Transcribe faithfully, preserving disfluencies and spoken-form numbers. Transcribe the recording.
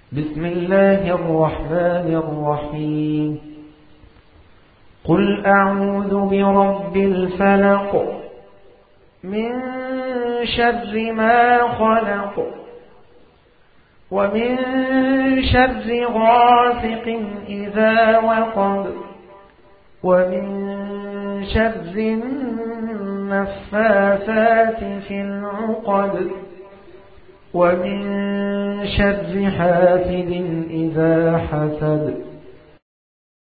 بسم الله الرحمن الرحيم قل أعوذ برب الفلق من شر ما خلق ومن شر غاسق إذا وقب ومن شر النفاثات في العقد ومن شر حاسد إذا حسد